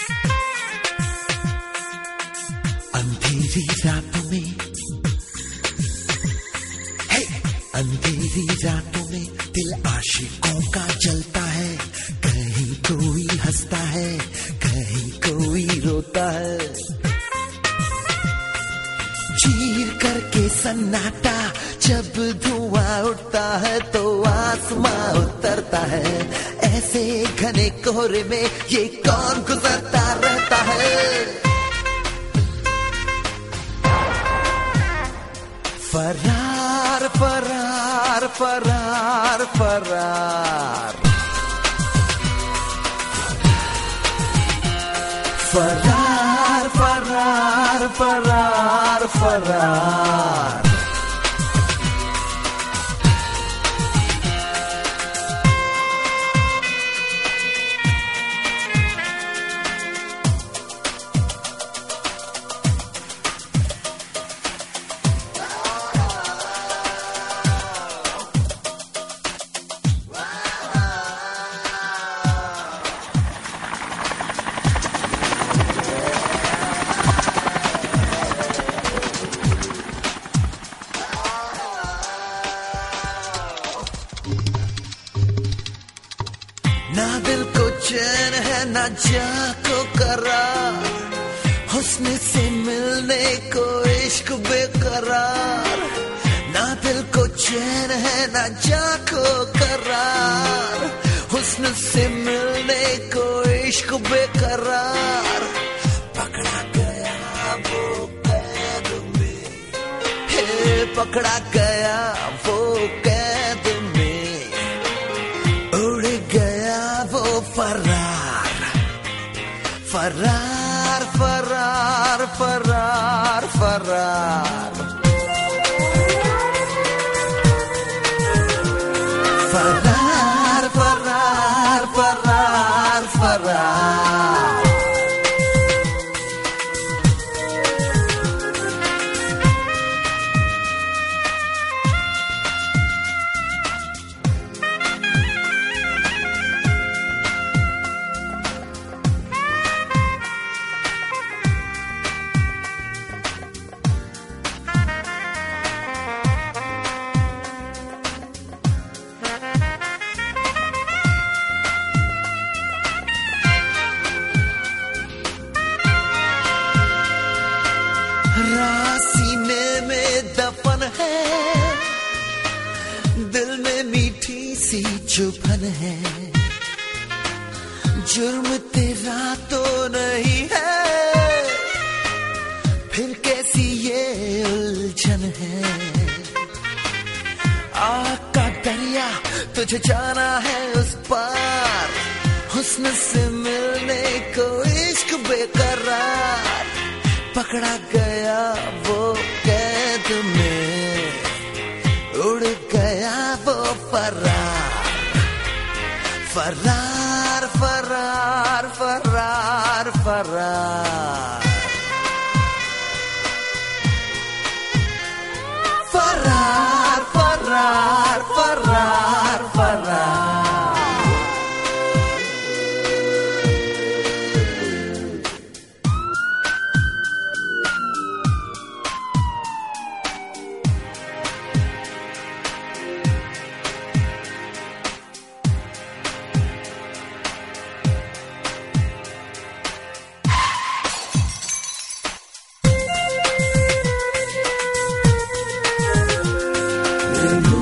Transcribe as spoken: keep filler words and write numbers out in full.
अंधेरी रातों में, हे अंधेरी रातों में दिल आशिकों का जलता है। कहीं कोई हंसता है, कहीं कोई रोता है। चीर करके सन्नाटा जब धुआं उठता है तो आसमां उतरता है। ऐसे घने कोहरे में ये कौन गुजरता रहता है। फरार फरार फरार फरार फरार फरार फरार फरार ना दिल को चैन है ना जान को करार। हुस्न से मिलने को इश्क बेकरार। ना दिल को चैन है ना जान को करार। हुस्न से मिलने को इश्क बेकरार। पकड़ा गया वो कैद में, हे पकड़ा गया वो कैद में। उड़ गया वो फरार फरार फरार फरार फरार फरार फरार फरार फरार सीने में दफन है, दिल में मीठी सी चुभन है। जुर्म तेरा तो नहीं है, फिर कैसी ये उलझन है। आग का दरिया तुझे जाना है उस पार। हुस्न से मिलने को इश्क बेकरार। पकड़ा गया वो कैद में, उड़ गया वो फरार फरार फरार फरार फरार फरार फरार फरार फरार Thank you.